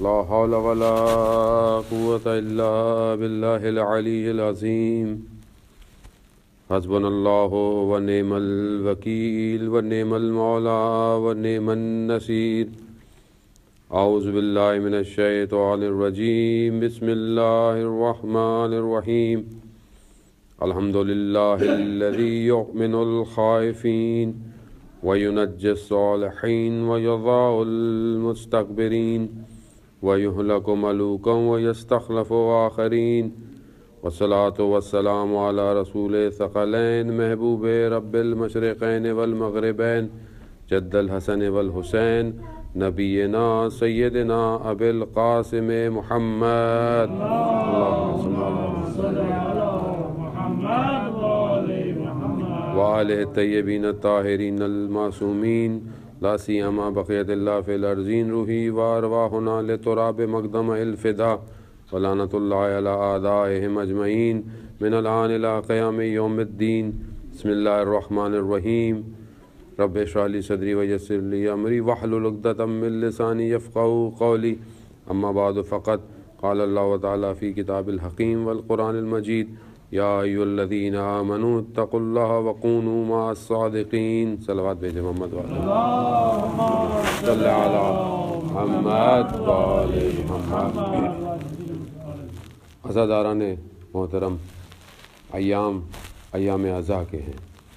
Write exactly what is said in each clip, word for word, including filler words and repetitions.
لا حول ولا قوة إلا بالله العلي العظيم حسبنا الله ونعم الوكيل ونعم المولى ونعم النصير أعوذ بالله من الشيطان الرجيم بسم الله الرحمن الرحيم الحمد لله الذي يؤمن الخائفين وينجي الصالحين ويضع المستكبرين ويهلك ملوكا ويستخلف آخرين والصلاة والسلام على رسول الثقلين محبوب رب المشرقين والمغربين جد الحسن والحسين نبينا سيدنا أبي القاسم محمد اللهم صل على محمد وآله الطيبين الطاهرين المعصومين لا سيما بقية الله في الأرضين روحي وأرواحنا لتراب مقدم الفداء ولعنة الله على أعدائهم أجمعين من الآن إلى قيام يوم الدين بسم الله الرحمن الرحيم رب اشرح لي صدري ويسر لي أمري واحلل عقدة من لساني يفقهوا قولي أما بعد فقد قال الله تعالى في كتاب الحكيم والقرآن المجيد يا أيها الذين آمنوا اتقوا الله وكونوا مع الصادقين صلوات بھیجے محمد والے صلی علی محمد والے محمد. عزاداران محترم، ایام ایام عزا کے ہیں.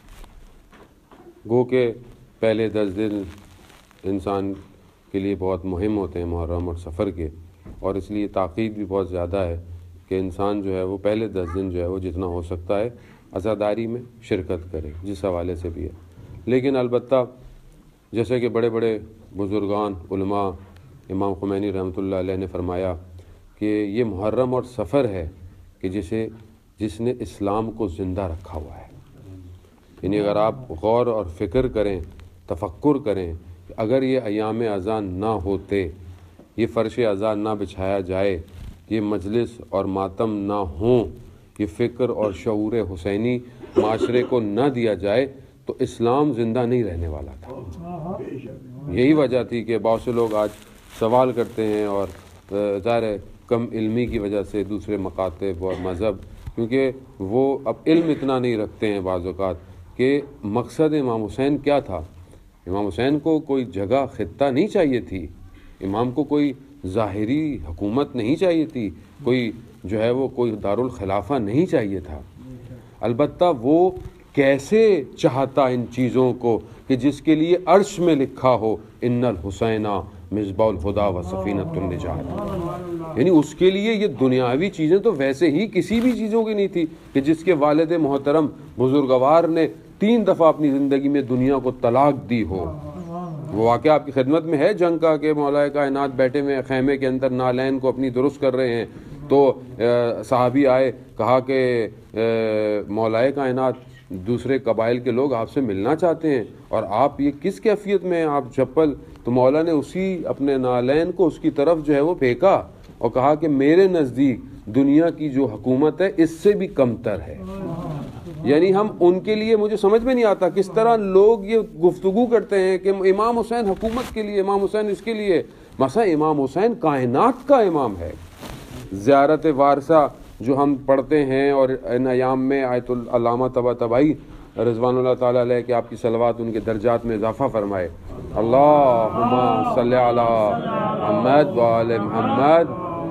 گو کہ پہلے دس دن انسان کے لیے بہت مہم ہوتے ہیں محرم اور سفر کے، اور اس لیے تاکید بھی بہت زیادہ ہے کہ انسان جو ہے وہ پہلے دس دن جو ہے وہ جتنا ہو سکتا ہے عزاداری میں شرکت کرے، جس حوالے سے بھی ہے. لیکن البتہ جیسے کہ بڑے بڑے بزرگان علماء امام خمینی رحمۃ اللہ علیہ نے فرمایا کہ یہ محرم اور سفر ہے کہ جسے جس نے اسلام کو زندہ رکھا ہوا ہے. یعنی اگر آپ غور اور فکر کریں، تفکر کریں کہ اگر یہ ایام اذان نہ ہوتے، یہ فرش اذان نہ بچھایا جائے، یہ مجلس اور ماتم نہ ہوں، یہ فکر اور شعور حسینی معاشرے کو نہ دیا جائے تو اسلام زندہ نہیں رہنے والا تھا. یہی وجہ تھی کہ بہت سے لوگ آج سوال کرتے ہیں، اور ظاہر ہے کم علمی کی وجہ سے دوسرے مکاتب اور مذہب، کیونکہ وہ اب علم اتنا نہیں رکھتے ہیں بعض اوقات کہ مقصد امام حسین کیا تھا. امام حسین کو کوئی جگہ خطہ نہیں چاہیے تھی، امام کو کوئی ظاہری حکومت نہیں چاہیے تھی، کوئی جو ہے وہ کوئی دارالخلافہ نہیں چاہیے تھا. البتہ وہ کیسے چاہتا ان چیزوں کو کہ جس کے لیے عرش میں لکھا ہو ان الحسین مصباح الہدی و سفینۃ النجات. یعنی اس کے لیے یہ دنیاوی چیزیں تو ویسے ہی کسی بھی چیزوں کی نہیں تھی کہ جس کے والد محترم بزرگوار نے تین دفعہ اپنی زندگی میں دنیا کو طلاق دی ہو. وہ واقعہ آپ کی خدمت میں ہے جنگ کا کہ مولا کائنات بیٹھے ہوئے خیمے کے اندر نالین کو اپنی درست کر رہے ہیں، تو صحابی آئے، کہا کہ مولا کائنات دوسرے قبائل کے لوگ آپ سے ملنا چاہتے ہیں اور آپ یہ کس کیفیت میں ہیں، آپ چپل. تو مولا نے اسی اپنے نالین کو اس کی طرف جو ہے وہ پھینکا اور کہا کہ میرے نزدیک دنیا کی جو حکومت ہے اس سے بھی کمتر ہے. یعنی ہم ان کے لیے، مجھے سمجھ میں نہیں آتا کس طرح لوگ یہ گفتگو کرتے ہیں کہ امام حسین حکومت کے لیے، امام حسین اس کے لیے. مثلا امام حسین کائنات کا امام ہے. زیارت وارثہ جو ہم پڑھتے ہیں اور ان ایام میں آیت العلامہ طباطبائی رضوان اللہ تعالیٰ علیہ کہ آپ کی صلوات ان کے درجات میں اضافہ فرمائے. اللہم صلی علی محمد وآل محمد.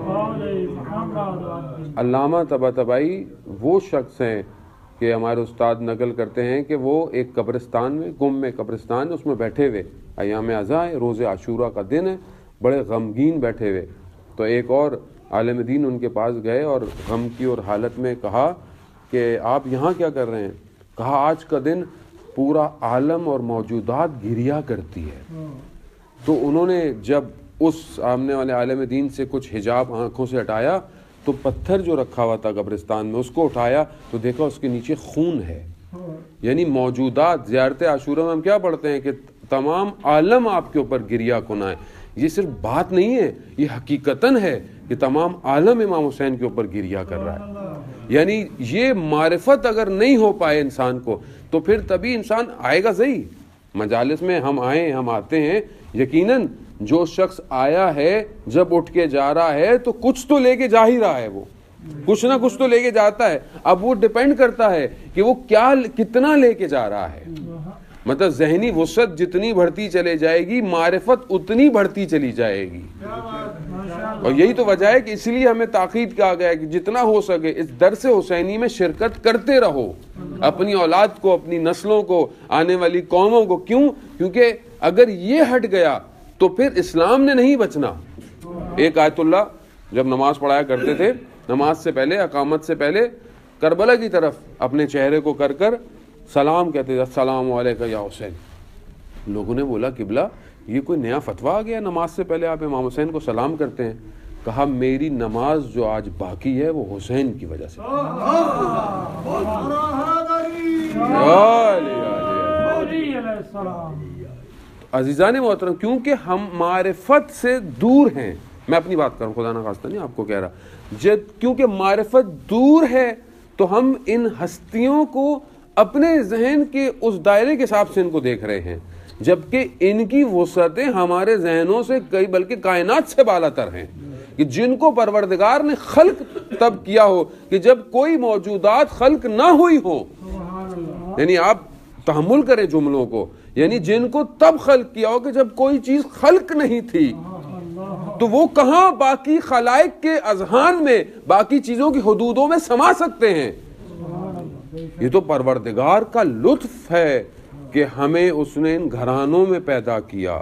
علامہ طباطبائی وہ شخص ہیں کہ ہمارے استاد نقل کرتے ہیں کہ وہ ایک قبرستان میں، گم میں قبرستان، اس میں بیٹھے ہوئے، ایام اعزاء ہے، روز عاشورہ کا دن ہے، بڑے غمگین بیٹھے ہوئے. تو ایک اور عالم دین ان کے پاس گئے اور غم کی اور حالت میں کہا کہ آپ یہاں کیا کر رہے ہیں؟ کہا آج کا دن پورا عالم اور موجودات گریا کرتی ہے. تو انہوں نے جب اس سامنے والے عالم دین سے کچھ حجاب آنکھوں سے ہٹایا تو پتھر جو رکھا ہوا تھا قبرستان میں اس کو اٹھایا تو دیکھا اس کے نیچے خون ہے. یعنی موجودات، زیارت عاشورہ میں ہم کیا پڑھتے ہیں کہ تمام عالم آپ کے اوپر گریا کنا ہے. یہ صرف بات نہیں ہے، یہ حقیقتاً ہے کہ تمام عالم امام حسین کے اوپر گریا کر رہا ہے. یعنی یہ معرفت اگر نہیں ہو پائے انسان کو تو پھر تبھی انسان آئے گا صحیح. مجالس میں ہم آئیں، ہم آتے ہیں یقیناً جو شخص آیا ہے جب اٹھ کے جا رہا ہے تو کچھ تو لے کے جا ہی رہا ہے، وہ کچھ نہ کچھ تو لے کے جاتا ہے. اب وہ ڈیپینڈ کرتا ہے کہ وہ کیا کتنا لے کے جا رہا ہے. مطلب ذہنی وسعت جتنی بڑھتی چلے جائے گی معرفت اتنی بڑھتی چلی جائے گی. اور یہی تو وجہ ہے کہ اس لیے ہمیں تاکید کیا گیا ہے کہ جتنا ہو سکے اس درس حسینی میں شرکت کرتے رہو، اپنی اولاد کو، اپنی نسلوں کو، آنے والی قوموں کو. کیوں؟ کیونکہ اگر یہ ہٹ گیا تو پھر اسلام نے نہیں بچنا. ایک آیت اللہ جب نماز پڑھایا کرتے تھے، نماز سے پہلے، اقامت سے پہلے کربلا کی طرف اپنے چہرے کو کر کر سلام کہتے تھے، السلام علیکم یا حسین. لوگوں نے بولا قبلہ یہ کوئی نیا فتویٰ آ گیا، نماز سے پہلے آپ امام حسین کو سلام کرتے ہیں؟ کہا میری نماز جو آج باقی ہے وہ حسین کی وجہ سے. عزیزان محترم، کیونکہ ہم معرفت سے دور ہیں. میں اپنی بات کروں، خدا نہ خواستہ نہیں آپ کو کہہ رہا. جب کیونکہ معرفت دور ہے تو ہم ان ہستیوں کو اپنے ذہن کے اس دائرے کے حساب سے ان کو دیکھ رہے ہیں، جبکہ ان کی وسعتیں ہمارے ذہنوں سے کئی بلکہ کائنات سے بالا تر ہیں. کہ جن کو پروردگار نے خلق تب کیا ہو کہ جب کوئی موجودات خلق نہ ہوئی ہو. یعنی آپ تحمل کریں جملوں کو، یعنی جن کو تب خلق کیا ہو کہ جب کوئی چیز خلق نہیں تھی. تو وہ کہاں باقی خلائق کے اذہان میں، باقی چیزوں کی حدودوں میں سما سکتے ہیں؟ یہ تو پروردگار کا لطف ہے کہ ہمیں اس نے ان گھرانوں میں پیدا کیا.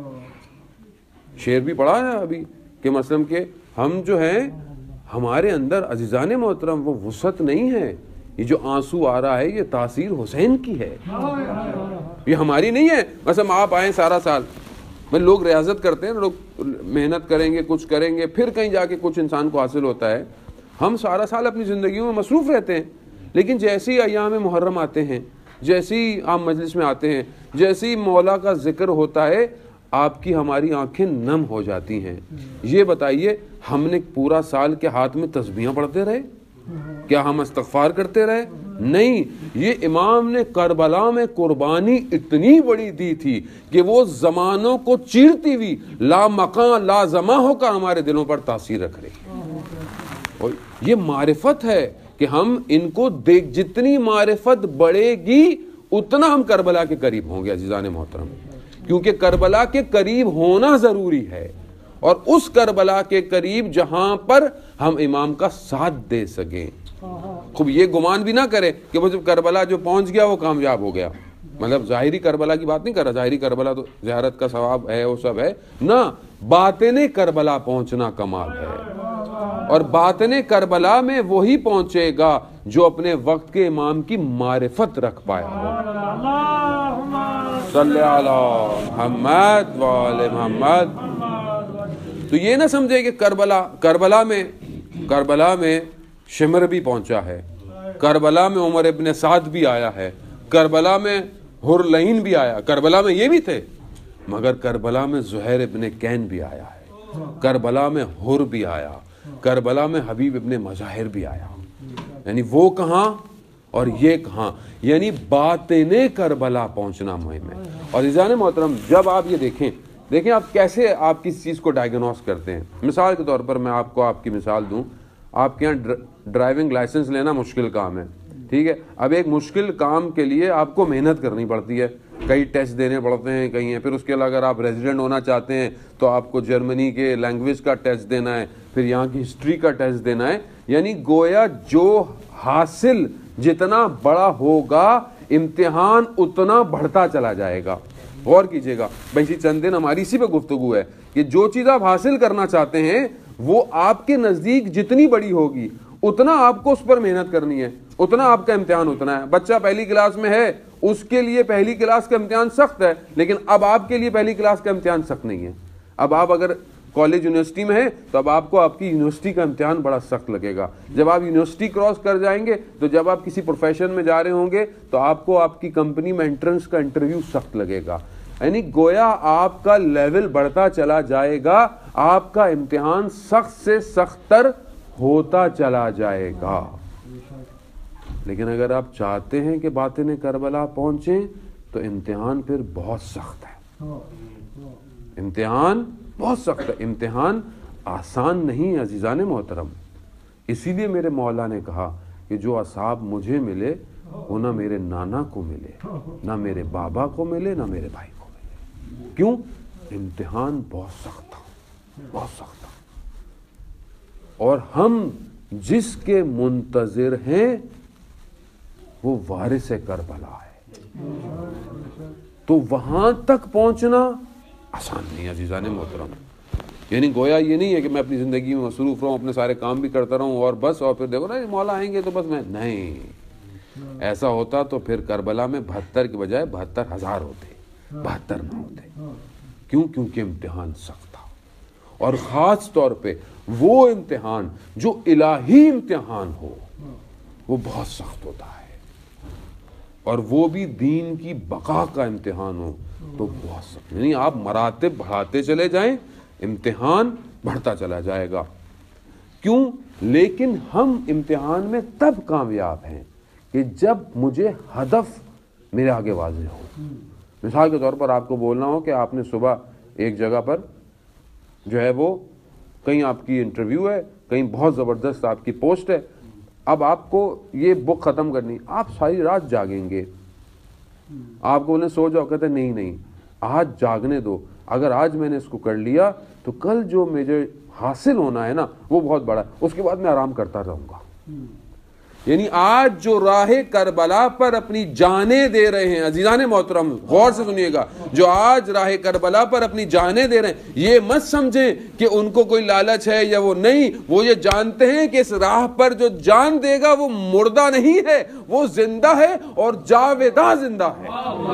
شعر بھی پڑھا ہے ابھی کہ مثلا کہ ہم جو ہیں ہمارے اندر عزیزان محترم وہ وسعت نہیں ہے. یہ جو آنسو آ رہا ہے یہ تاثیر حسین کی ہے، یہ ہماری نہیں ہے. مثلا آپ آئیں سارا سال، لوگ ریاضت کرتے ہیں، لوگ محنت کریں گے، کچھ کریں گے، پھر کہیں جا کے کچھ انسان کو حاصل ہوتا ہے. ہم سارا سال اپنی زندگیوں میں مصروف رہتے ہیں، لیکن جیسے ہی ایام محرم آتے ہیں، جیسے ہی عام مجلس میں آتے ہیں، جیسے ہی مولا کا ذکر ہوتا ہے، آپ کی ہماری آنکھیں نم ہو جاتی ہیں. یہ بتائیے ہم نے پورا سال کے ہاتھ میں تسبیحاں پڑھتے رہے؟ کیا ہم استغفار کرتے رہے؟ نہیں. یہ امام نے کربلا میں قربانی اتنی بڑی دی تھی کہ وہ زمانوں کو چیرتی ہوئی لا مکان لا زماں ہو کر ہمارے دلوں پر تاثیر رکھ رہی. اور یہ معرفت ہے کہ ہم ان کو دیکھ، جتنی معرفت بڑھے گی اتنا ہم کربلا کے قریب ہوں گے عزیزان محترم. کیونکہ کربلا کے قریب ہونا ضروری ہے، اور اس کربلا کے قریب جہاں پر ہم امام کا ساتھ دے سکیں. خوب یہ گمان بھی نہ کرے کہ وہ جب کربلا جو پہنچ گیا وہ کامیاب ہو گیا. مطلب ظاہری کربلا کی بات نہیں کر رہا، ظاہری کربلا تو زیارت کا ثواب ہے، وہ سب ہے نہ. باطن کربلا پہنچنا کمال ہے، اور باطن کربلا میں وہی پہنچے گا جو اپنے وقت کے امام کی معرفت رکھ پایا ہو. صلی علی محمد وآل محمد. تو یہ نہ سمجھے کہ کربلا کربلا میں کربلا میں شمر بھی پہنچا ہے، کربلا میں عمر ابن سعد بھی آیا ہے، کربلا میں حرلعین بھی آیا، کربلا میں یہ بھی تھے، مگر کربلا میں زہیر ابن کین بھی آیا ہے، کربلا میں حر بھی آیا، کربلا میں حبیب ابن مظاہر بھی آیا. یعنی وہ کہاں اور یہ کہاں، یعنی باطن کربلا پہنچنا مہم ہے. اور عزیزان محترم جب آپ یہ دیکھیں دیکھیں آپ کیسے آپ کس چیز کو ڈائگنوز کرتے ہیں. مثال کے طور پر میں آپ کو آپ کی مثال دوں. آپ کے یہاں ڈرائیونگ لائسنس لینا مشکل کام ہے، ٹھیک ہے. اب ایک مشکل کام کے لیے آپ کو محنت کرنی پڑتی ہے، کئی ٹیسٹ دینے پڑتے ہیں، کئی ہیں. پھر اس کے علاوہ اگر آپ ریزیڈنٹ ہونا چاہتے ہیں تو آپ کو جرمنی کے لینگویج کا ٹیسٹ دینا ہے، پھر یہاں کی ہسٹری کا ٹیسٹ دینا ہے. یعنی گویا جو حاصل جتنا بڑا ہوگا امتحان اتنا بڑھتا چلا جائے گا. غور کیجئے گا بھائی، چند دن ہماری اسی پہ گفتگو ہے کہ جو چیز آپ حاصل کرنا چاہتے ہیں وہ آپ کے نزدیک جتنی بڑی ہوگی اتنا آپ کو اس پر محنت کرنی ہے، اتنا آپ کا امتحان اتنا ہے. بچہ پہلی کلاس میں ہے، اس کے لیے پہلی کلاس کا امتحان سخت ہے، لیکن اب آپ کے لیے پہلی کلاس کا امتحان سخت نہیں ہے. اب آپ اگر کالج یونیورسٹی میں ہیں تو اب آپ کو آپ کی یونیورسٹی کا امتحان بڑا سخت لگے گا. جب آپ یونیورسٹی کراس کر جائیں گے تو جب آپ کسی پروفیشن میں جا رہے ہوں گے تو آپ کو آپ کی کمپنی میں انٹرنس کا انٹرویو سخت لگے گا. یعنی گویا آپ کا لیول بڑھتا چلا جائے گا، آپ کا امتحان سخت سے سخت تر ہوتا چلا جائے گا. لیکن اگر آپ چاہتے ہیں کہ باطن کربلا پہنچیں تو امتحان پھر بہت سخت ہے. امتحان بہت سخت ہے، امتحان آسان نہیں عزیزان محترم. اسی لیے میرے مولا نے کہا کہ جو اصحاب مجھے ملے وہ نہ میرے نانا کو ملے، نہ میرے بابا کو ملے، نہ میرے بھائی کو ملے. کیوں؟ امتحان بہت سخت تھا، بہت سخت تھا. اور ہم جس کے منتظر ہیں وہ وارث کربلا ہے. تو وہاں تک پہنچنا آسان نہیں عزیزان محترم. یعنی گویا یہ نہیں ہے کہ میں اپنی زندگی میں مصروف رہوں، اپنے سارے کام بھی کرتا رہوں اور بس، اور پھر دیکھو نا مولا آئیں گے تو بس میں نہیں. ایسا ہوتا تو پھر کربلا میں بہتر کے بجائے بہتر ہزار ہوتے، بہتر نہ ہوتے. کیوں؟ کیونکہ امتحان سخت تھا. اور خاص طور پہ وہ امتحان جو الہی امتحان ہو وہ بہت سخت ہوتا ہے، اور وہ بھی دین کی بقا کا امتحان ہو تو بہت سخت. یعنی آپ مراتب بڑھاتے چلے جائیں، امتحان بڑھتا چلا جائے گا. کیوں؟ لیکن ہم امتحان میں تب کامیاب ہیں کہ جب مجھے ہدف میرے آگے واضح ہو. مثال کے طور پر آپ کو بولنا ہو کہ آپ نے صبح ایک جگہ پر جو ہے وہ کہیں آپ کی انٹرویو ہے، کہیں بہت زبردست آپ کی پوسٹ ہے، اب آپ کو یہ بک ختم کرنی، آپ ساری رات جاگیں گے. آپ کو بولیں سو جاؤ، کہتے نہیں نہیں آج جاگنے دو، اگر آج میں نے اس کو کر لیا تو کل جو مجھے حاصل ہونا ہے نا وہ بہت بڑا ہے، اس کے بعد میں آرام کرتا رہوں گا. یعنی آج جو راہ کربلا پر اپنی جانیں دے رہے ہیں عزیزان محترم، غور سے سنیے گا، جو آج راہ کربلا پر اپنی جانیں دے رہے ہیں، یہ مت سمجھیں کہ ان کو کوئی لالچ ہے یا وہ نہیں. وہ یہ جانتے ہیں کہ اس راہ پر جو جان دے گا وہ مردہ نہیں ہے، وہ زندہ ہے اور جاویداں زندہ ہے.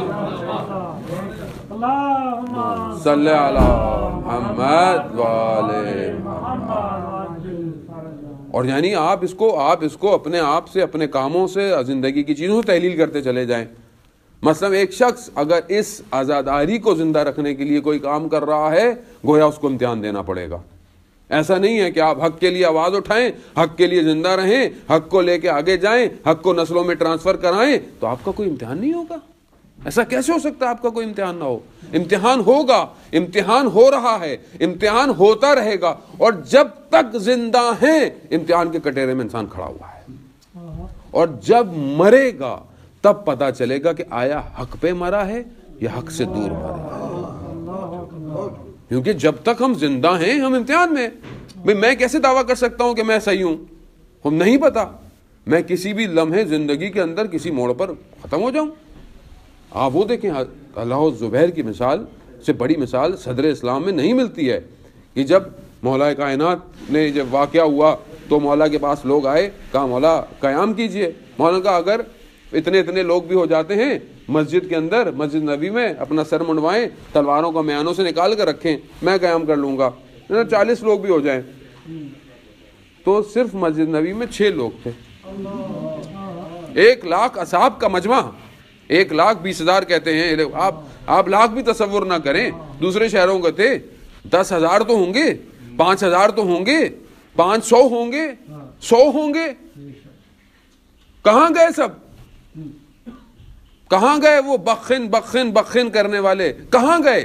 صلی اللہ محمد والے محمد. اور یعنی آپ اس کو آپ اس کو اپنے آپ سے، اپنے کاموں سے، زندگی کی چیزوں سے تحلیل کرتے چلے جائیں. مثلا ایک شخص اگر اس آزاداری کو زندہ رکھنے کے لیے کوئی کام کر رہا ہے، گویا اس کو امتحان دینا پڑے گا. ایسا نہیں ہے کہ آپ حق کے لیے آواز اٹھائیں، حق کے لیے زندہ رہیں، حق کو لے کے آگے جائیں، حق کو نسلوں میں ٹرانسفر کرائیں تو آپ کا کوئی امتحان نہیں ہوگا. ایسا کیسے ہو سکتا ہے آپ کا کوئی امتحان نہ ہو؟ امتحان ہوگا، امتحان ہو رہا ہے، امتحان ہوتا رہے گا. اور جب تک زندہ ہیں امتحان کے کٹہرے میں انسان کھڑا ہوا ہے. اور جب مرے گا تب پتا چلے گا کہ آیا حق پہ مرا ہے یا حق سے دور مرا ہے. کیونکہ جب تک ہم زندہ ہیں ہم امتحان میں. بھئی میں کیسے دعویٰ کر سکتا ہوں کہ میں صحیح ہوں؟ ہم نہیں پتا. میں کسی بھی لمحے زندگی کے اندر کسی موڑ پر ختم ہو جاؤں. آپ وہ دیکھیں اللہ زبیر کی مثال سے بڑی مثال صدر اسلام میں نہیں ملتی ہے کہ جب مولا کائنات نے جب واقعہ ہوا تو مولا کے پاس لوگ آئے، کہا مولا قیام کیجئے. مولا نے کہا اگر اتنے اتنے لوگ بھی ہو جاتے ہیں مسجد کے اندر، مسجد نبی میں اپنا سر منڈوائیں، تلواروں کو میانوں سے نکال کر رکھیں، میں قیام کر لوں گا. چالیس لوگ بھی ہو جائیں. تو صرف مسجد نبی میں چھ لوگ تھے. ایک لاکھ اصحاب کا مجمع، ایک لاکھ بیس ہزار کہتے ہیں. آپ آپ لاکھ بھی تصور نہ کریں، دوسرے شہروں کے تھے. دس ہزار تو ہوں گے، پانچ ہزار تو ہوں گے، پانچ سو ہوں گے، سو ہوں گے. کہاں گئے سب؟ کہاں گئے وہ بخن بخن بخن کرنے والے؟ کہاں گئے؟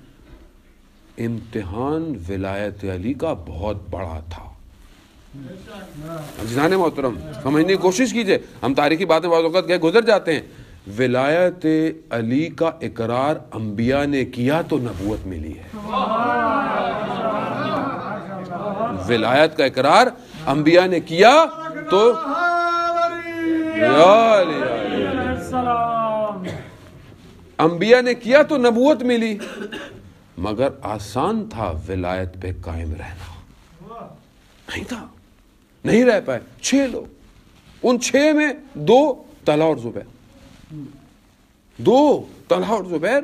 امتحان ولایت علی کا بہت بڑا تھا. عزیزان محترم سمجھنے کی کوشش کیجئے. ہم تاریخی باتیں بعض اوقات کہ گزر جاتے ہیں. ولایت علی کا اقرار انبیاء نے کیا تو نبوت ملی ہے. ولایت کا اقرار انبیاء نے کیا تو انبیاء نے کیا تو نبوت ملی. مگر آسان تھا ولایت پہ قائم رہنا؟ نہیں تھا، نہیں رہ پائے. چھ لوگ، ان چھ میں دو طلحہ اور زبیر، دو طلحہ اور زبیر.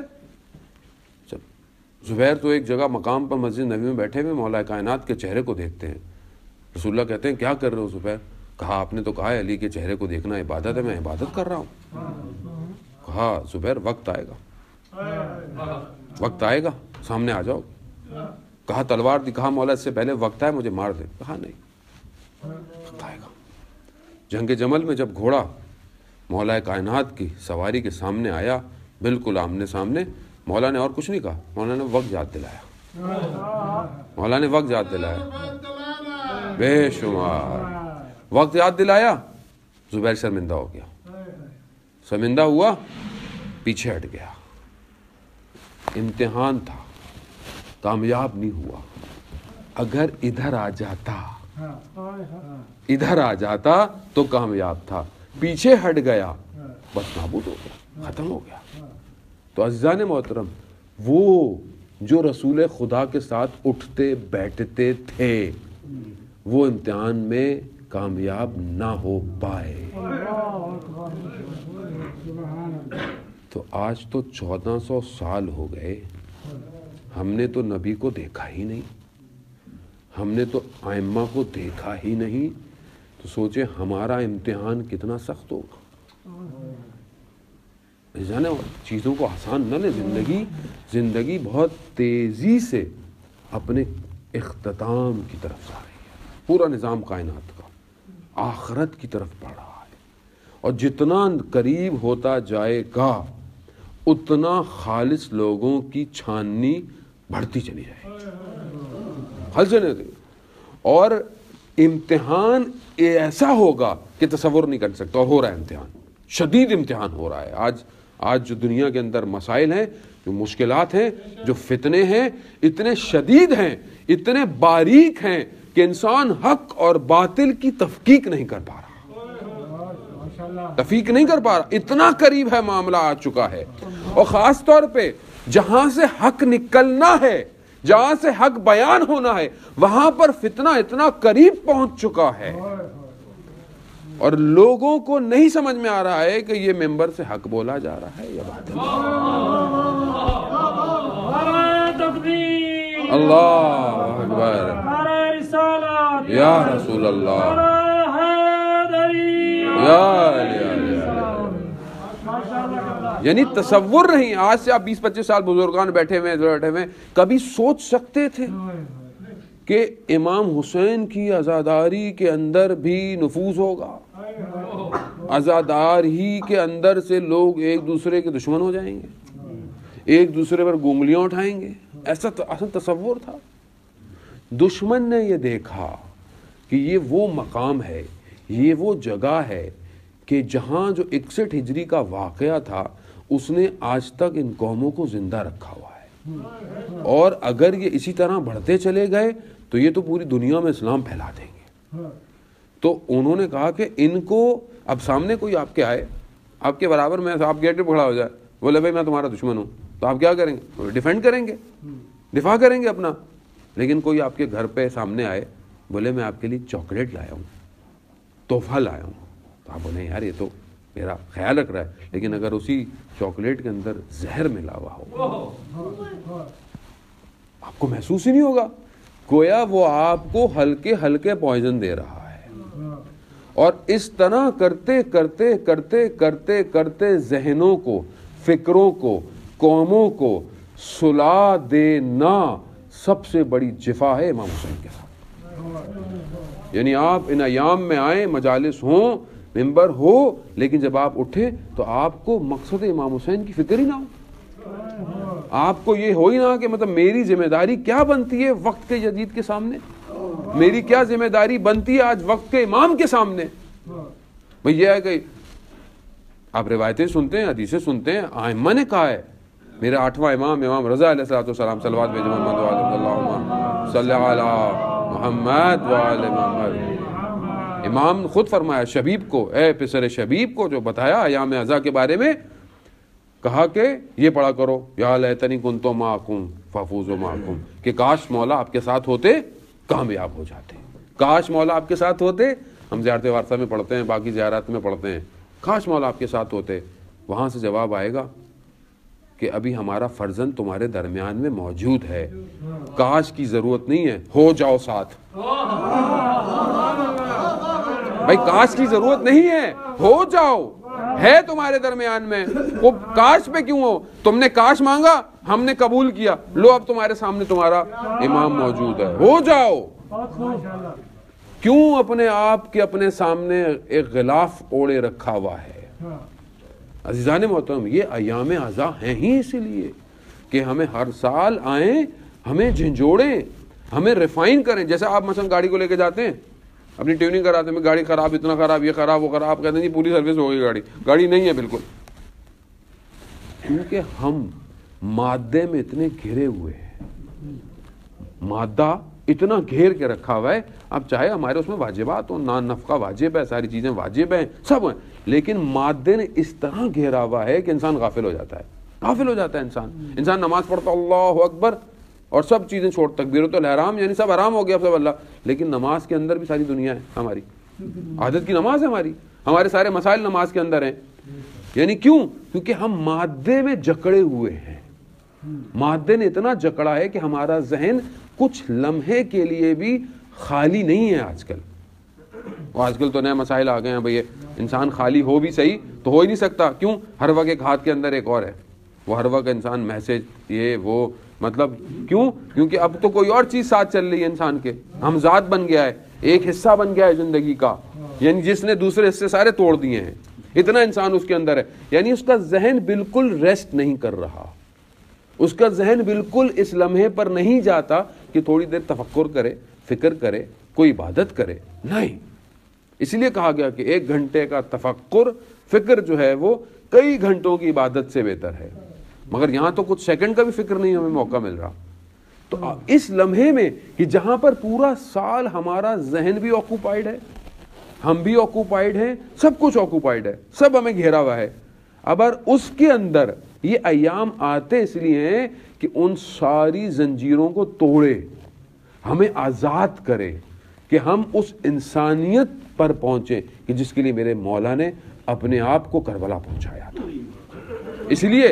زبیر تو ایک جگہ مقام پر مسجد نبی میں بیٹھے ہوئے مولا کائنات کے چہرے کو دیکھتے ہیں. رسول اللہ کہتے ہیں کیا کر رہے ہو زبیر؟ کہا آپ نے تو کہا ہے علی کے چہرے کو دیکھنا عبادت ہے، میں عبادت کر رہا ہوں. کہا زبیر وقت آئے گا، وقت آئے گا، سامنے آ جاؤ. کہا تلوار دکھا مولا، اس سے پہلے وقت ہے مجھے مار دے. کہا نہیں، وقت آئے گا. جنگ جمل میں جب گھوڑا مولا کائنات کی سواری کے سامنے آیا، بالکل آمنے سامنے، مولا نے اور کچھ نہیں کہا, مولا نے وقت یاد دلایا, مولا نے وقت یاد دلایا بے شمار وقت یاد دلایا. زبیر شرمندہ ہو گیا, شرمندہ ہوا, پیچھے ہٹ گیا. امتحان تھا, کامیاب نہیں ہوا. اگر ادھر آ جاتا ادھر آ جاتا تو کامیاب تھا. پیچھے ہٹ گیا, بس نابود ہو گیا, ختم ہو گیا. تو عزیزان محترم, وہ جو رسول خدا کے ساتھ اٹھتے بیٹھتے تھے وہ امتحان میں کامیاب نہ ہو پائے. تو آج تو چودہ سو سال ہو گئے, ہم نے تو نبی کو دیکھا ہی نہیں, ہم نے تو ائمہ کو دیکھا ہی نہیں. تو سوچے ہمارا امتحان کتنا سخت ہوگا. جانے چیزوں کو آسان نہ لے. زندگی زندگی بہت تیزی سے اپنے اختتام کی طرف جا رہی ہے. پورا نظام کائنات کا آخرت کی طرف بڑھ رہا ہے, اور جتنا قریب ہوتا جائے گا اتنا خالص لوگوں کی چھاننی بڑھتی چلی جائے گی. حل سے نہیں. اور امتحان ایسا ہوگا کہ تصور نہیں کر سکتا. اور ہو رہا ہے امتحان, شدید امتحان ہو رہا ہے. آج آج جو دنیا کے اندر مسائل ہیں, جو مشکلات ہیں, جو فتنے ہیں, اتنے شدید ہیں, اتنے باریک ہیں کہ انسان حق اور باطل کی تفکیک نہیں کر پا رہا, تفکیک نہیں کر پا رہا. اتنا قریب ہے معاملہ آ چکا ہے. اور خاص طور پہ جہاں سے حق نکلنا ہے, جہاں سے حق بیان ہونا ہے, وہاں پر فتنہ اتنا قریب پہنچ چکا ہے. اور لوگوں کو نہیں سمجھ میں آ رہا ہے کہ یہ ممبر سے حق بولا جا رہا ہے یا باطل. اللہ اکبر, یا رسول اللہ, یعنی تصور نہیں. آج سے آپ بیس پچیس سال بزرگان بیٹھے ہوئے بیٹھے ہوئے کبھی سوچ سکتے تھے کہ امام حسین کی عزاداری کے اندر بھی نفوذ ہوگا, عزاداری کے اندر سے لوگ ایک دوسرے کے دشمن ہو جائیں گے, ایک دوسرے پر گونگلیاں اٹھائیں گے؟ ایسا اصل تصور تھا. دشمن نے یہ دیکھا کہ یہ وہ مقام ہے, یہ وہ جگہ ہے کہ جہاں جو اکسٹھ ہجری کا واقعہ تھا اس نے آج تک ان قوموں کو زندہ رکھا ہوا ہے. اور اگر یہ اسی طرح بڑھتے چلے گئے تو یہ تو پوری دنیا میں اسلام پھیلا دیں گے. تو انہوں نے کہا کہ ان کو, اب سامنے کوئی آپ کے آئے, آپ کے برابر میں, آپ گیٹ پہ کھڑا ہو جائے, بولے بھائی میں تمہارا دشمن ہوں, تو آپ کیا کریں گے؟ ڈیفینڈ کریں گے, دفاع کریں گے اپنا. لیکن کوئی آپ کے گھر پہ سامنے آئے, بولے میں آپ کے لیے چاکلیٹ لایا ہوں, تحفہ لایا ہوں, تو آپ بولیں یار یہ تو میرا خیال رکھ رہا ہے, لیکن اگر اسی چاکلیٹ کے اندر زہر ملا ہوا ہو آپ کو محسوس ہی نہیں ہوگا, گویا وہ آپ کو ہلکے ہلکے پوائزن دے رہا ہے. اور اس طرح کرتے کرتے کرتے کرتے کرتے ذہنوں کو, فکروں کو, قوموں کو سلا دینا سب سے بڑی جفا ہے امام حسین کے ساتھ. یعنی آپ ان ایام میں آئیں, مجالس ہوں, ممبر ہو, لیکن جب آپ اٹھیں تو آپ کو مقصد امام حسین کی فکر ہی نہ ہو. آپ کو یہ ہو ہی نہ کہ مطلب میری ذمہ داری کیا بنتی ہے وقت کے جدید کے سامنے, میری کیا ذمہ داری بنتی ہے آج وقت کے امام کے سامنے. بھئی یہ ہے کہ آپ روایتیں سنتے ہیں, حدیثیں سنتے ہیں, ائمہ نے کہا ہے, میرا آٹھواں امام امام رضا علیہ الصلوۃ والسلام, صلوات بھیجو محمد وعلی اللہم صلی علی محمد وعلی محمد. امام خود فرمایا شبیب کو, اے پسر شبیب کو جو بتایا ایام عزا کے بارے میں, کہا کہ یہ پڑھا کرو یا لیتنی کنتو معکم فافوز معکم, کہ کاش مولا آپ کے ساتھ ہوتے کامیاب ہو جاتے, کاش مولا آپ کے ساتھ ہوتے. ہم زیارت وارثہ میں پڑھتے ہیں, باقی زیارات میں پڑھتے ہیں, کاش مولا آپ کے ساتھ ہوتے. وہاں سے جواب آئے گا کہ ابھی ہمارا فرزند تمہارے درمیان میں موجود ہے, کاش کی ضرورت نہیں ہے, ہو جاؤ ساتھ. بھائی کاش کی ضرورت نہیں ہے, ہو جاؤ, ہے تمہارے درمیان میں. وہ کاش پہ کیوں ہو, تم نے کاش مانگا, ہم نے قبول کیا, لو اب تمہارے سامنے تمہارا امام موجود ہے, ہو جاؤ. کیوں اپنے آپ کے اپنے سامنے ایک غلاف اوڑے رکھا ہوا ہے؟ عزیزان محترم, یہ ایام عزا ہیں ہی اسی لیے کہ ہمیں ہر سال آئیں, ہمیں جھنجھوڑیں, ہمیں ریفائن کریں. جیسے آپ مثلا گاڑی کو لے کے جاتے ہیں, اپنی ٹیوننگ کراتے ہیں, گاڑی خراب, اتنا خراب, یہ خراب, وہ خراب, آپ کہتے ہیں جی پوری سروس ہو گئی, گاڑی گاڑی نہیں ہے بالکل. کیونکہ ہم مادے میں اتنے گھرے ہوئے ہیں, مادہ اتنا گھیر کے رکھا ہوا ہے. اب چاہے ہمارے اس میں واجبات ہوں, نان نفقہ واجب ہے, ساری چیزیں واجب ہیں, سب ہیں, لیکن مادے نے اس طرح گھیرا ہوا ہے کہ انسان غافل ہو جاتا ہے, غافل ہو جاتا ہے انسان. انسان نماز پڑھتا اللہ اکبر اور سب چیزیں چھوڑ, تکبیرۃ الحرام یعنی سب حرام ہو گیا سب اللہ, لیکن نماز کے اندر بھی ساری دنیا ہے ہماری, عادت کی نماز ہے ہماری, ہمارے سارے مسائل نماز کے اندر ہیں. یعنی کیوں؟ کیونکہ ہم مادے میں جکڑے ہوئے ہیں. مادے نے اتنا جکڑا ہے کہ ہمارا ذہن کچھ لمحے کے لیے بھی خالی نہیں ہے آج کل. اور آج کل تو نئے مسائل آ گئے ہیں بھئی, انسان خالی ہو بھی صحیح تو ہو ہی نہیں سکتا. کیوں؟ ہر وقت ایک ہاتھ کے اندر ایک اور ہے, وہ ہر وقت انسان میسج یہ وہ, مطلب کیوں؟ کیونکہ اب تو کوئی اور چیز ساتھ چل رہی ہے انسان کے, ہم ذات بن گیا ہے, ایک حصہ بن گیا ہے زندگی کا, یعنی جس نے دوسرے حصے سارے توڑ دیے ہیں, اتنا انسان اس کے اندر ہے. یعنی اس کا ذہن بالکل ریسٹ نہیں کر رہا, اس کا ذہن بالکل اس لمحے پر نہیں جاتا کہ تھوڑی دیر تفکر کرے, فکر کرے, کوئی عبادت کرے. نہیں, اس لیے کہا گیا کہ ایک گھنٹے کا تفکر فکر جو ہے وہ کئی گھنٹوں کی عبادت سے بہتر ہے. مگر یہاں تو کچھ سیکنڈ کا بھی فکر نہیں ہمیں موقع مل رہا. تو اس لمحے میں کہ جہاں پر پورا سال ہمارا ذہن بھی آکوپائیڈ ہے, ہم بھی آکوپائیڈ ہیں, سب کچھ آکوپائیڈ ہے, سب ہمیں گھیرا ہوا ہے. اب اس کے اندر یہ ایام آتے اس لیے ہیں کہ ان ساری زنجیروں کو توڑے, ہمیں آزاد کرے, کہ ہم اس انسانیت پر پہنچے کہ جس کے لیے میرے مولا نے اپنے آپ کو کربلا پہنچایا تھا. اس لیے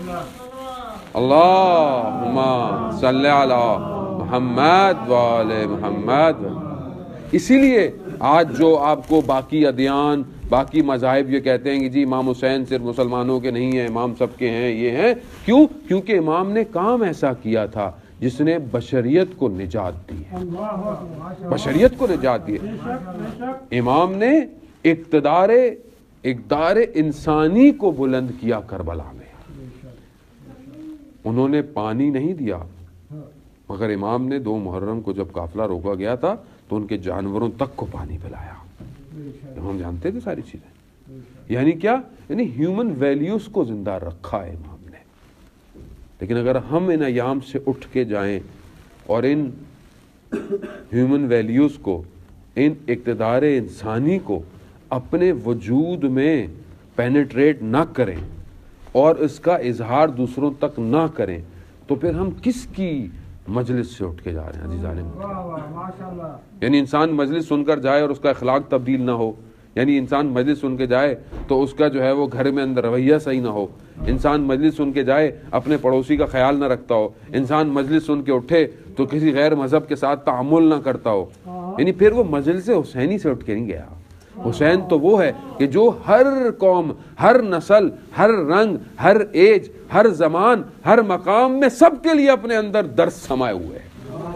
اللہم صلی علی محمد وآل محمد. اسی لیے آج جو آپ کو باقی ادیان, باقی مذاہب یہ کہتے ہیں کہ جی امام حسین صرف مسلمانوں کے نہیں ہیں, امام سب کے ہیں, یہ ہیں. کیوں؟ کیونکہ امام نے کام ایسا کیا تھا جس نے بشریت کو نجات دی ہے, بشریت کو نجات دی ہے. امام نے اقتدار اقتدار انسانی کو بلند کیا کربلا میں. انہوں نے پانی نہیں دیا, مگر امام نے دو محرم کو جب قافلہ روکا گیا تھا تو ان کے جانوروں تک کو پانی پلایا. امام جانتے تھے ساری چیزیں. یعنی کیا؟ یعنی ہیومن ویلیوز کو زندہ رکھا ہے امام نے. لیکن اگر ہم ان ایام سے اٹھ کے جائیں اور ان ہیومن ویلیوز کو, ان اقتدار انسانی کو اپنے وجود میں پینیٹریٹ نہ کریں اور اس کا اظہار دوسروں تک نہ کریں, تو پھر ہم کس کی مجلس سے اٹھ کے جا رہے ہیں عزیزان مجلس. یعنی انسان مجلس سن کر جائے اور اس کا اخلاق تبدیل نہ ہو, یعنی انسان مجلس سن کے جائے تو اس کا جو ہے وہ گھر میں اندر رویہ صحیح نہ ہو, انسان مجلس سن کے جائے اپنے پڑوسی کا خیال نہ رکھتا ہو, انسان مجلس سن کے اٹھے تو کسی غیر مذہب کے ساتھ تعامل نہ کرتا ہو, یعنی پھر وہ مجلس حسینی سے اٹھ کے نہیں گیا. حسین تو وہ ہے کہ جو ہر قوم, ہر نسل, ہر رنگ, ہر ایج, ہر زمان, ہر مقام میں سب کے لیے اپنے اندر درس سمائے ہوئے ہے.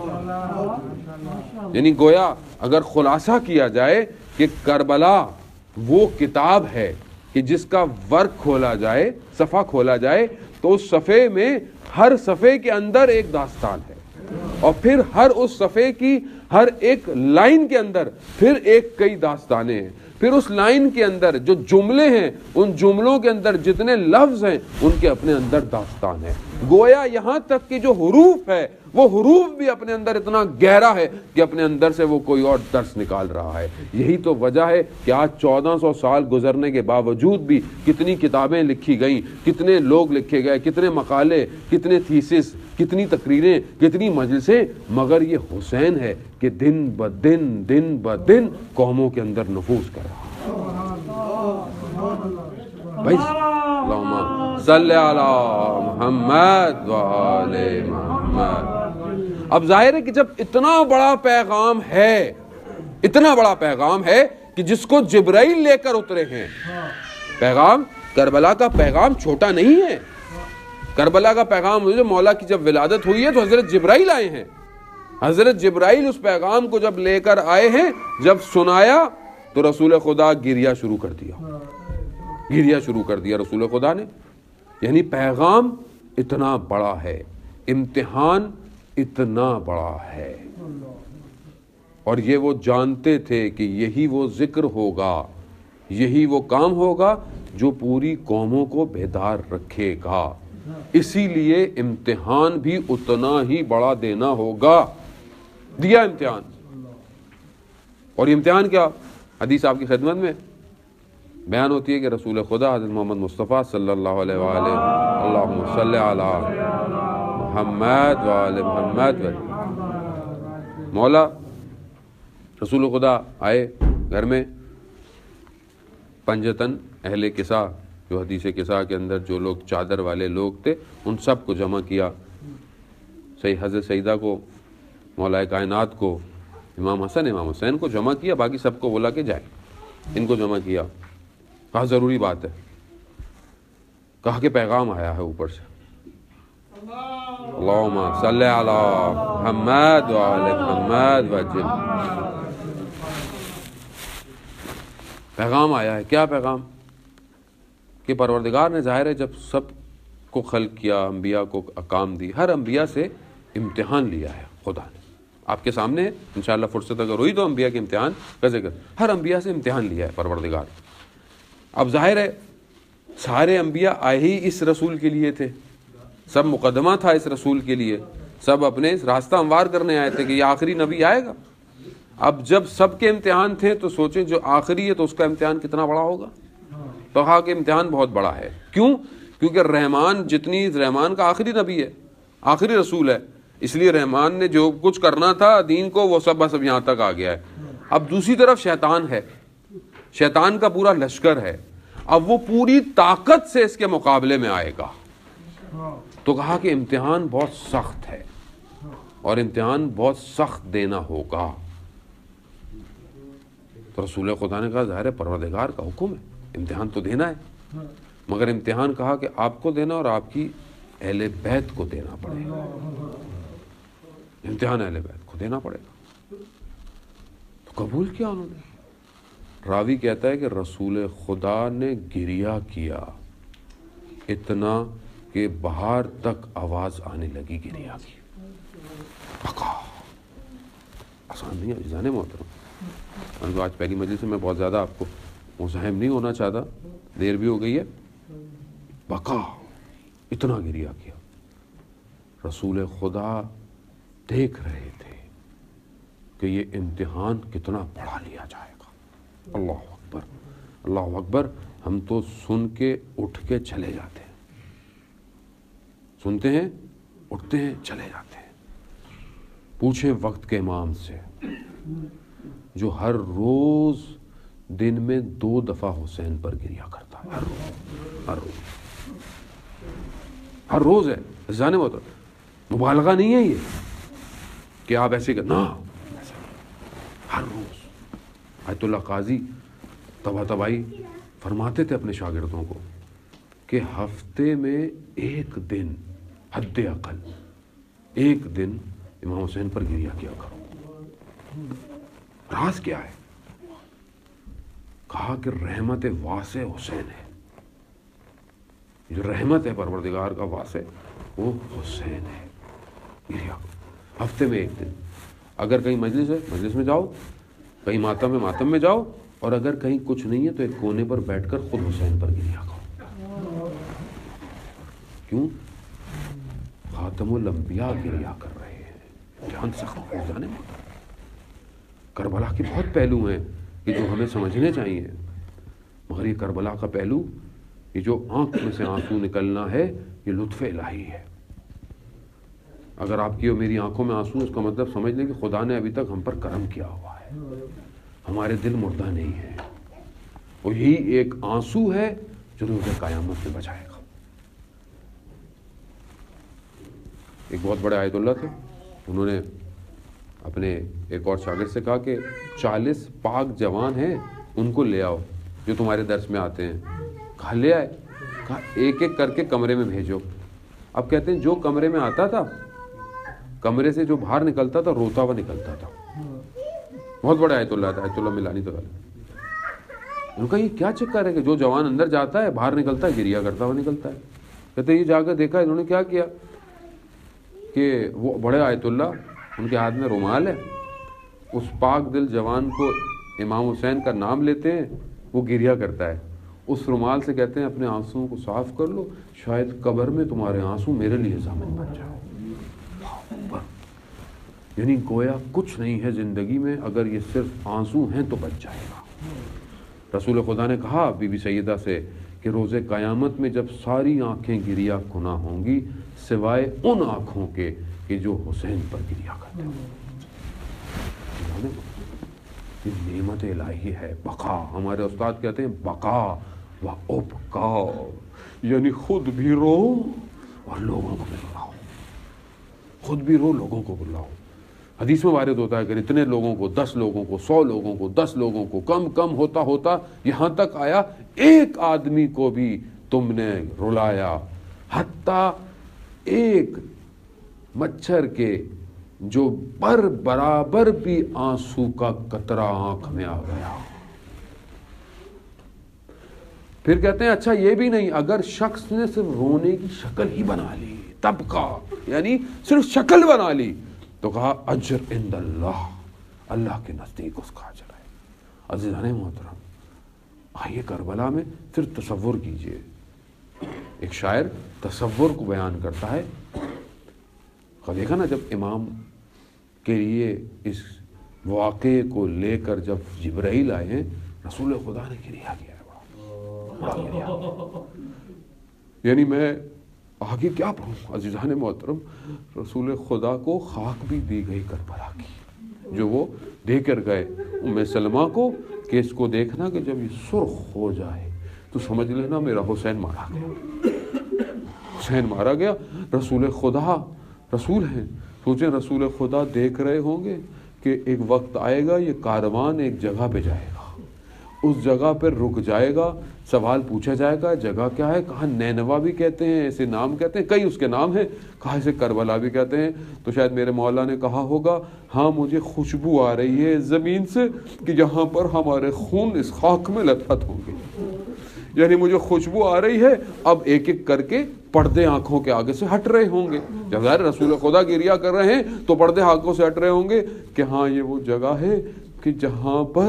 یعنی گویا اگر خلاصہ کیا جائے کہ کربلا وہ کتاب ہے کہ جس کا ورق کھولا جائے, صفحہ کھولا جائے, تو اس صفحے میں ہر صفحے کے اندر ایک داستان ہے, اور پھر ہر اس صفحے کی ہر ایک لائن کے اندر پھر ایک کئی داستانیں ہیں. پھر اس لائن کے اندر جو جملے ہیں, ان جملوں کے اندر جتنے لفظ ہیں, ان کے اپنے اندر داستان ہے. گویا یہاں تک کہ جو حروف ہے وہ حروف بھی اپنے اندر اتنا گہرا ہے کہ اپنے اندر سے وہ کوئی اور درس نکال رہا ہے. یہی تو وجہ ہے کہ آج چودہ سو سال گزرنے کے باوجود بھی کتنی کتابیں لکھی گئیں, کتنے لوگ لکھے گئے, کتنے مقالے, کتنے تھیسس, کتنی تقریریں, کتنی مجلسیں, مگر یہ حسین ہے کہ دن بدن دن بدن قوموں کے اندر نفوذ کر رہا. بھائی اللہم صلی علی محمد وآل محمد. اب ظاہر ہے کہ جب اتنا بڑا پیغام ہے, اتنا بڑا پیغام ہے کہ جس کو جبرائیل لے کر اترے ہیں, پیغام کربلا کا پیغام چھوٹا نہیں ہے. کربلا کا پیغام مولا کی جب ولادت ہوئی ہے تو حضرت جبرائیل آئے ہیں. حضرت جبرائیل اس پیغام کو جب لے کر آئے ہیں, جب سنایا تو رسول خدا گریا شروع کر دیا, گریا شروع کر دیا رسول خدا نے. یعنی پیغام اتنا بڑا ہے، امتحان اتنا بڑا ہے، اور یہ وہ جانتے تھے کہ یہی وہ ذکر ہوگا، یہی وہ کام ہوگا جو پوری قوموں کو بیدار رکھے گا، اسی لیے امتحان بھی اتنا ہی بڑا دینا ہوگا۔ دیا امتحان، اور یہ امتحان کیا؟ حدیث آپ کی خدمت میں بیان ہوتی ہے کہ رسول خدا حضرت محمد مصطفیٰ صلی اللہ علیہ وآلہ اللہم صلی علی محمد وآل محمد وآلہ، مولا رسول خدا آئے گھر میں، پنجتن اہل کسا، جو حدیث کسا کے اندر جو لوگ چادر والے لوگ تھے ان سب کو جمع کیا، صحیح حضرت سیدہ کو، مولا کائنات کو، امام حسن امام حسین کو جمع کیا، باقی سب کو بولا کہ جائیں، ان کو جمع کیا، کہا ضروری بات ہے، کہا کہ پیغام آیا ہے اوپر سے، اللہم صلی علی محمد وآل محمد وجل، پیغام آیا ہے۔ کیا پیغام؟ کہ پروردگار نے ظاہر ہے جب سب کو خلق کیا، انبیاء کو اقام دی، ہر انبیاء سے امتحان لیا ہے خدا نے، آپ کے سامنے انشاءاللہ فرصت اگر ہوئی تو انبیاء کے امتحان کا ذکر، ہر انبیاء سے امتحان لیا ہے پروردگار۔ اب ظاہر ہے سارے انبیاء آئے ہی اس رسول کے لیے تھے، سب مقدمہ تھا اس رسول کے لیے، سب اپنے راستہ ہموار کرنے آئے تھے کہ یہ آخری نبی آئے گا۔ اب جب سب کے امتحان تھے تو سوچیں جو آخری ہے تو اس کا امتحان کتنا بڑا ہوگا، تو کہا کہ امتحان بہت بڑا ہے۔ کیوں؟ کیونکہ رحمان جتنی رحمان کا آخری نبی ہے، آخری رسول ہے، اس لیے رحمان نے جو کچھ کرنا تھا دین کو وہ سب بس اب یہاں تک آ گیا ہے۔ اب دوسری طرف شیطان ہے، شیطان کا پورا لشکر ہے، اب وہ پوری طاقت سے اس کے مقابلے میں آئے گا، تو کہا کہ امتحان بہت سخت ہے اور امتحان بہت سخت دینا ہوگا۔ تو رسول خدا نے کہا ظاہر ہے پروردگار کا حکم ہے، امتحان تو دینا ہے، مگر امتحان کہا کہ آپ کو دینا اور آپ کی اہل بیت کو دینا پڑے گا، امتحان اہل بیت کو دینا پڑے گا۔ تو قبول کیا انہوں نے۔ راوی کہتا ہے کہ رسول خدا نے گریہ کیا اتنا کہ باہر تک آواز آنے لگی گریہ کی، بکا۔ آسان نہیں ہے عزیزان محترم، آج پہلی مجلس سے میں بہت زیادہ آپ کو مزاحم نہیں ہونا چاہتا، دیر بھی ہو گئی ہے، بکا، اتنا گریہ کیا۔ رسول خدا دیکھ رہے تھے کہ یہ امتحان کتنا بڑا لیا جائے گا۔ اللہ اکبر، اللہ اکبر۔ ہم تو سن کے اٹھ کے چلے جاتے ہیں، سنتے ہیں اٹھتے ہیں چلے جاتے ہیں۔ پوچھیں وقت کے امام سے جو ہر روز دن میں دو دفعہ حسین پر گریہ کرتا ہے، ہر روز ہر روز ہر روز ہے، جانے وہ تو مبالغہ نہیں ہے یہ کہ آپ ایسے کرنا، ہر روز۔ آیت اللہ قاضی طباطبائی فرماتے تھے اپنے شاگردوں کو کہ ہفتے میں ایک دن حد اقل ایک دن امام حسین پر گریہ کیا کرو۔ راز کیا ہے؟ کہا کہ رحمت واسع حسین ہے، جو رحمت ہے پروردگار کا واسع وہ حسین ہے۔ گریہ ہفتے میں ایک دن، اگر کہیں مجلس ہے مجلس میں جاؤ، کہیں ماتم ہے ماتم میں جاؤ، اور اگر کہیں کچھ نہیں ہے تو ایک کونے پر بیٹھ کر خود حسین پر گریہ کرو۔ کیوں؟ خاتم الانبیاء گریہ کر رہے ہیں، جان سخت ہو جانے میں۔ کربلا کے بہت پہلو ہیں کہ جو ہمیں سمجھنے چاہیے، مگر یہ کربلا کا پہلو، یہ جو آنکھ میں سے آنسو نکلنا ہے، یہ لطف الہی ہے۔ اگر آپ کی اور میری آنکھوں میں آنسو، اس کا مطلب سمجھ لیں کہ خدا نے ابھی تک ہم پر کرم کیا ہوا ہے، ہمارے دل مردہ نہیں ہے، اور یہی ایک آنسو ہے جو روز قیامت میں بچائے گا۔ ایک بہت بڑے آیت اللہ تھے، انہوں نے اپنے ایک اور شاگرد سے کہا کہ چالیس پاک جوان ہیں، ان کو لے آؤ جو تمہارے درس میں آتے ہیں۔ کہا لے آئے، کہا ایک ایک کر کے کمرے میں بھیجو۔ اب کہتے ہیں جو کمرے میں آتا تھا، کمرے سے جو باہر نکلتا تھا روتا ہوا نکلتا تھا۔ بہت بڑا آیت اللہ تھا، آیت اللہ ملانی تو ان کا یہ کیا چکر ہے کہ جو جوان اندر جاتا ہے باہر نکلتا ہے گریہ کرتا ہوا نکلتا ہے۔ کہتے ہیں یہ جا کر دیکھا انہوں نے کیا کیا کہ وہ بڑے آیت اللہ ان کے ہاتھ میں رومال ہے، اس پاک دل جوان کو امام حسین کا نام لیتے ہیں، وہ گریہ کرتا ہے، اس رومال سے کہتے ہیں اپنے آنسوؤں کو صاف کر لو، شاید قبر میں تمہارے آنسو میرے لیے ضامن بن جاؤ۔ یعنی گویا کچھ نہیں ہے زندگی میں، اگر یہ صرف آنسو ہیں تو بچ جائے گا۔ رسول خدا نے کہا بی بی سیدہ سے کہ روز قیامت میں جب ساری آنکھیں گریہ کنا ہوں گی سوائے ان آنکھوں کے کہ جو حسین پر گریہ کرتے ہوں۔ یہ نعمت الہی ہے، بقا۔ ہمارے استاد کہتے ہیں بقا و ابقا، یعنی خود بھی رو اور لوگوں کو بھی رلاؤ، خود بھی رو لوگوں کو بلاؤ۔ حدیث میں وارد ہوتا ہے کہ اتنے لوگوں کو، دس لوگوں کو، سو لوگوں کو، دس لوگوں کو، کم کم ہوتا ہوتا یہاں تک آیا ایک آدمی کو بھی تم نے رلایا، حتیٰ ایک مچھر کے جو پر برابر بھی آنسو کا قطرہ آنکھ میں آ گیا۔ پھر کہتے ہیں اچھا یہ بھی نہیں، اگر شخص نے صرف رونے کی شکل ہی بنا لی، تب کا یعنی صرف شکل بنا لی، تو کہا اجر عند اللہ، اللہ کے نزدیک اس کا اجر ہے۔ عزیزان محترم، آئیے کربلا میں صرف تصور کیجئے، ایک شاعر تصور کو بیان کرتا ہے۔ دیکھا نا جب امام کے لیے اس واقعے کو لے کر جب جبرائیل آئے ہیں، رسول خدا نے گریہ کیا ہے، بڑا گریہ۔ یعنی میں آگے کیا پڑھوں عزیزان محترم، رسول خدا کو خاک بھی دی گئی کربلا کی، جو وہ دے کر گئے ام سلمہ کو کہ اس کو دیکھنا کہ جب یہ سرخ ہو جائے تو سمجھ لینا میرا حسین مارا گیا، حسین مارا گیا۔ رسول خدا رسول ہیں، سوچیں رسول خدا دیکھ رہے ہوں گے کہ ایک وقت آئے گا یہ کاروان ایک جگہ پہ جائے گا، اس جگہ پر رک جائے گا، سوال پوچھا جائے گا جگہ کیا ہے، کہاں نینوا بھی کہتے ہیں، ایسے نام کہتے ہیں، کئی اس کے نام ہیں، کہاں اسے کربلا بھی کہتے ہیں۔ تو شاید میرے مولا نے کہا ہوگا ہاں مجھے خوشبو آ رہی ہے زمین سے کہ جہاں پر ہمارے خون اس خاک میں لتھپت ہوں گے، یعنی مجھے خوشبو آ رہی ہے۔ اب ایک ایک کر کے پردے آنکھوں کے آگے سے ہٹ رہے ہوں گے، جب ظاہر رسول خدا گریہ کر رہے ہیں تو پردے آنکھوں سے ہٹ رہے ہوں گے کہ ہاں یہ وہ جگہ ہے کہ جہاں پر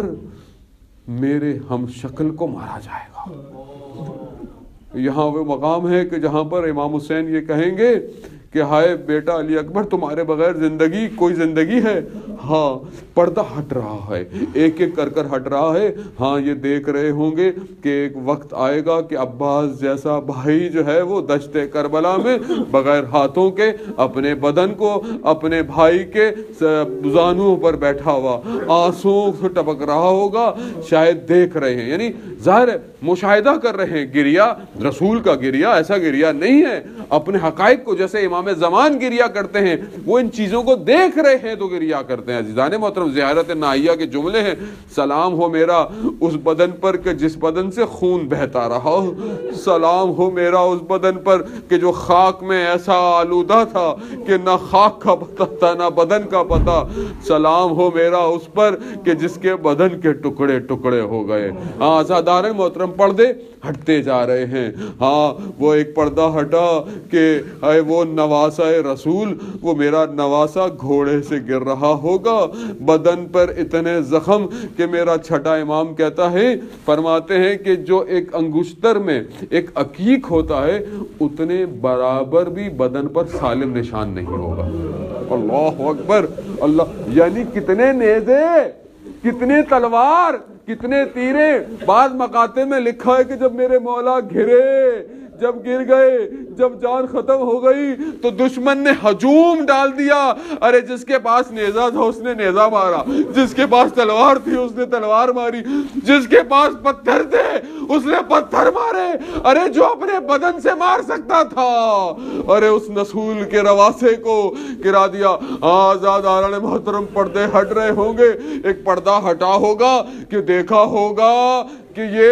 میرے ہم شکل کو مارا جائے گا، یہاں وہ مقام ہے کہ جہاں پر امام حسین یہ کہیں گے کہ ہائے بیٹا علی اکبر تمہارے بغیر زندگی کوئی زندگی ہے؟ ہاں پردہ ہٹ رہا ہے، ایک ایک کر کر ہٹ رہا ہے۔ ہاں یہ دیکھ رہے ہوں گے کہ ایک وقت آئے گا کہ عباس جیسا بھائی جو ہے وہ دشت کربلا میں بغیر ہاتھوں کے اپنے بدن کو اپنے بھائی کے زانوں پر بیٹھا ہوا آنسوں سے ٹپک رہا ہوگا، شاید دیکھ رہے ہیں، یعنی ظاہر ہے مشاہدہ کر رہے ہیں۔ گریہ رسول کا گریہ ایسا گریہ نہیں ہے، اپنے حقائق کو جیسے امام زمان گریہ کرتے ہیں وہ ان چیزوں کو دیکھ رہے ہیں تو گریہ کرتے ہیں۔ عزیزان محترم، زیارت نائیہ کے جملے ہیں، سلام ہو میرا اس بدن پر کہ جس بدن سے خون بہتا رہا، سلام ہو میرا اس بدن پر کہ جو خاک میں ایسا آلودہ تھا کہ نہ خاک کا پتہ تھا نہ بدن کا پتہ، سلام ہو میرا اس پر کہ جس کے بدن کے ٹکڑے ٹکڑے ہو گئے۔ ہاں عزیزان محترم، پردے ہٹتے جا رہے ہیں۔ ہاں وہ ایک پردہ ہٹا کہ اے وہ نواسہ رسول، وہ میرا نواسہ گھوڑے سے گر رہا ہوگا، بدن پر اتنے زخم کہ میرا چھٹا امام کہتا ہے، فرماتے ہیں کہ جو ایک انگشتر میں ایک عقیق ہوتا ہے اتنے برابر بھی بدن پر سالم نشان نہیں ہوگا۔ اللہ اکبر، اللہ، یعنی کتنے نیزے، کتنے تلوار، کتنے تیرے۔ بعض مقاطع میں لکھا ہے کہ جب میرے مولا گھرے، جب گر گئے، جب جان ختم ہو گئی تو دشمن نے ہجوم ڈال دیا، ارے جس کے پاس نیزہ تھا اس نے نیزہ مارا، جس کے پاس تلوار تھی اس نے تلوار ماری، جس کے پاس پتھر تھے اس نے پتھر مارے، ارے جو اپنے بدن سے مار سکتا تھا ارے اس نسول کے رواسے کو گرا دیا۔ آزاداران محترم، پردے ہٹ رہے ہوں گے، ایک پردہ ہٹا ہوگا کہ دیکھا ہوگا کہ یہ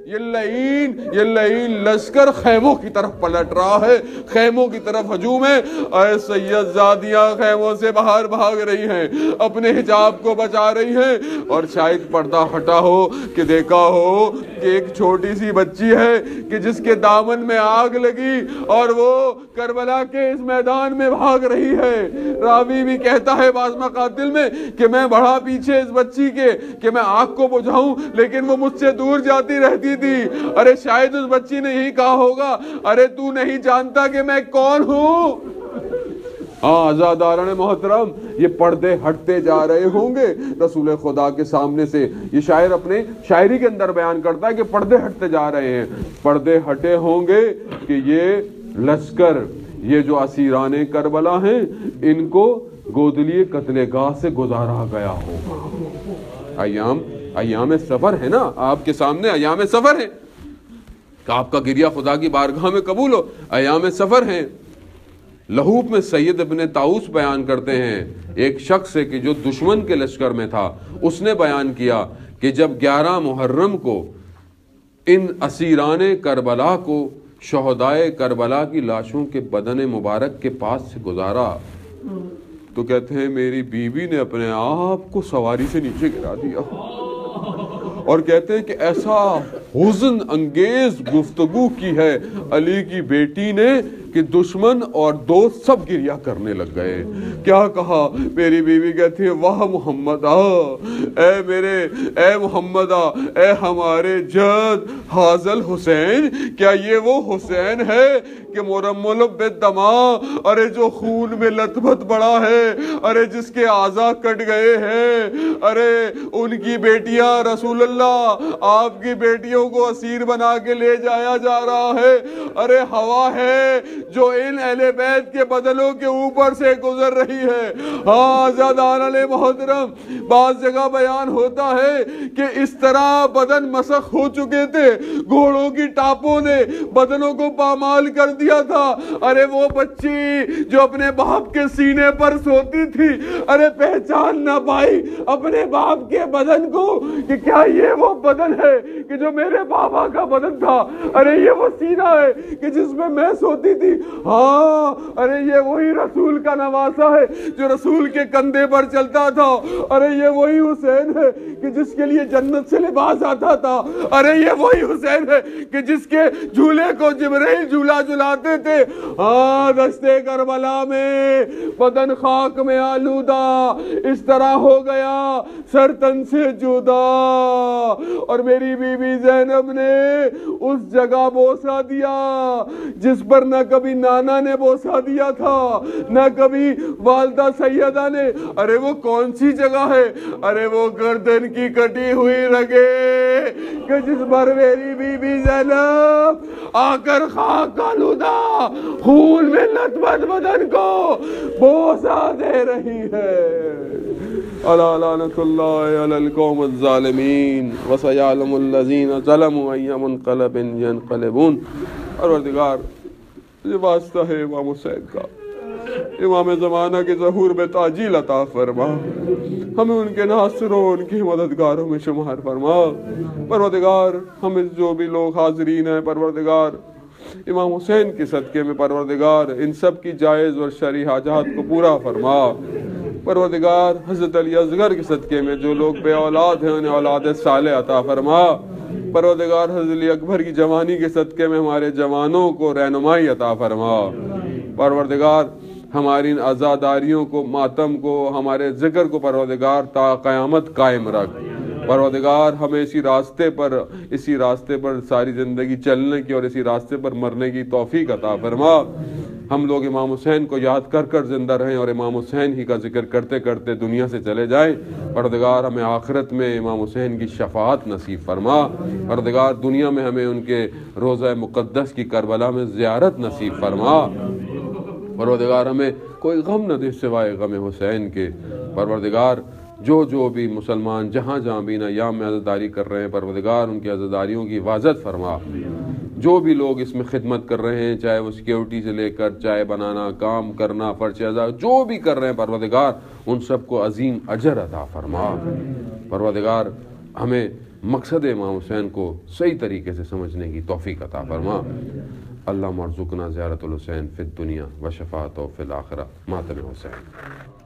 یہ لعین یہ لعین لشکر خیموں کی طرف پلٹ رہا ہے، خیموں کی طرف ہجوم ہے۔ اے سید زادیاں خیموں سے باہر بھاگ رہی ہیں، اپنے حجاب کو بچا رہی ہیں، اور شاید پردہ ہٹا ہو کہ دیکھا ہو کہ ایک چھوٹی سی بچی ہے کہ جس کے دامن میں آگ لگی اور وہ کربلا کے اس میدان میں بھاگ رہی ہے۔ راوی بھی کہتا ہے بعض مقاتل میں کہ میں بڑا پیچھے اس بچی کے کہ میں آگ کو بجھاؤں، لیکن وہ مجھ سے دور جاتی رہتی تھی۔ ارے شاید اس بچی نے یہی کہا ہوگا، ارے تو نہیں جانتا کہ میں کون ہوں۔ ہاں عزاداران محترم، یہ پردے ہٹتے جا رہے ہوں گے رسول خدا کے سامنے سے۔ یہ شاعر اپنے شاعری کے اندر بیان کرتا ہے کہ پردے ہٹتے جا رہے ہیں، پردے ہٹے ہوں گے کہ یہ لشکر، یہ جو اسیران کربلا ہیں، ان کو گودلی قتل گاہ سے گزارا گیا ہوگا۔ ایام ایام سفر ہے نا، آپ کے سامنے ایام سفر ہے کہ آپ کا گریہ خدا کی بارگاہ میں قبول ہو۔ ایام سفر ہیں۔ لہوب میں سید ابن طاؤس بیان کرتے ہیں، ایک شخص ہے کہ جو دشمن کے لشکر میں تھا، اس نے بیان کیا کہ جب گیارہ محرم کو ان اسیران کربلا کو شہدائے کربلا کی لاشوں کے بدن مبارک کے پاس سے گزارا تو کہتے ہیں میری بیوی نے اپنے آپ کو سواری سے نیچے گرا دیا، اور کہتے ہیں کہ ایسا حزن انگیز گفتگو کی ہے علی کی بیٹی نے کہ دشمن اور دوست سب گریہ کرنے لگ گئے۔ کیا کہا میری بیوی؟ کہتی ہے واہ محمد آ، اے میرے اے محمد آ، اے ہمارے جد حاضل حسین، کیا یہ وہ حسین ہے کہ مرمل بالدما، ارے جو خون میں لت پت بڑا ہے، ارے جس کے اعضاء کٹ گئے ہیں، ارے ان کی بیٹیاں رسول اللہ آپ کی بیٹیوں کو اسیر بنا کے لے جایا جا رہا ہے، ارے ہوا ہے جو ان اہل بیت کے بدنوں کے اوپر سے گزر رہی ہے۔ ہاں زیادان علیہ محترم، بعض جگہ بیان ہوتا ہے کہ اس طرح بدن مسخ ہو چکے تھے، گھوڑوں کی ٹاپوں نے بدنوں کو پامال کر دیا تھا۔ ارے وہ بچی جو اپنے باپ کے سینے پر سوتی تھی، ارے پہچان نہ پائی اپنے باپ کے بدن کو کہ کیا یہ وہ بدن ہے کہ جو میرے بابا کا بدن تھا، ارے یہ وہ سینہ ہے کہ جس میں میں سوتی تھی۔ ہاں ارے یہ وہی رسول کا نواسا ہے جو رسول کے کندھے پر چلتا تھا، ارے یہ وہی حسین ہے کہ جس کے لیے جنت سے لباس آتا تھا، ارے یہ وہی حسین ہے کہ جس کے جھولے کو جبرائیل جھولا جھلاتے تھے۔ ہاں دشتے کربلا میں بدن خاک میں آلودہ اس طرح ہو گیا سر تن سے جدا، اور میری بی بی زینب نے اس جگہ بوسہ دیا جس پر نہ کبھی نانا نے بوسہ دیا تھا نہ کبھی والدہ سیدہ نے۔ ارے وہ کون سی جگہ ہے؟ ارے وہ گردن کی کٹی ہوئی رگے کہ جس پر میری بی بی زینب آ کر خاک آلودہ خون میں لت پت بدن کو بوسہ دے رہی ہے۔ الا لعنت اللہ علی القوم الظالمین وسیعلم الذین ظلموا ای منقلب ینقلبون۔ پروردگار یہ واسطہ ہے امام حسین کا، امام زمانہ کے ظہور میں تعجیل عطا فرما، ہمیں ان کے ناصروں ان کی مددگاروں میں شمار فرما۔ پروردگار ہمیں جو بھی لوگ حاضرین ہیں پروردگار امام حسین کے صدقے میں پروردگار ان سب کی جائز اور شرعی حاجات کو پورا فرما۔ پروردگار حضرت علی اصغر کے صدقے میں جو لوگ بے اولاد ہیں انہیں اولاد صالح عطا فرما۔ پروردگار حضرت علی اکبر کی جوانی کے صدقے میں ہمارے جوانوں کو رہنمائی عطا فرما۔ پروردگار ہماری ان عزاداریوں کو، ماتم کو، ہمارے ذکر کو پروردگار تا قیامت قائم رکھ۔ پروردگار ہمیں اسی راستے پر اسی راستے پر ساری زندگی چلنے کی اور اسی راستے پر مرنے کی توفیق عطا فرما۔ ہم لوگ امام حسین کو یاد کر کر زندہ رہیں اور امام حسین ہی کا ذکر کرتے کرتے دنیا سے چلے جائیں۔ پروردگار ہمیں آخرت میں امام حسین کی شفاعت نصیب فرما۔ پروردگار دنیا میں ہمیں ان کے روضہ مقدس کی کربلا میں زیارت نصیب فرما۔ پروردگار ہمیں کوئی غم نہ دے سوائے غم حسین کے۔ پروردگار جو جو بھی مسلمان جہاں جہاں بھی ایام میں عزاداری کر رہے ہیں پروردگار ان کی عزاداریوں کی حفاظت فرما۔ جو بھی لوگ اس میں خدمت کر رہے ہیں، چاہے وہ سیکیورٹی سے لے کر چائے بنانا، کام کرنا، فرش ادا جو بھی کر رہے ہیں پروردگار ان سب کو عظیم اجر عطا فرما۔ پروردگار ہمیں مقصد امام حسین کو صحیح طریقے سے سمجھنے کی توفیق عطا فرما۔ اللہم ارزقنا زیارت الحسین فی الدنیا و شفاعتہ فی الآخرہ، ماتم حسین۔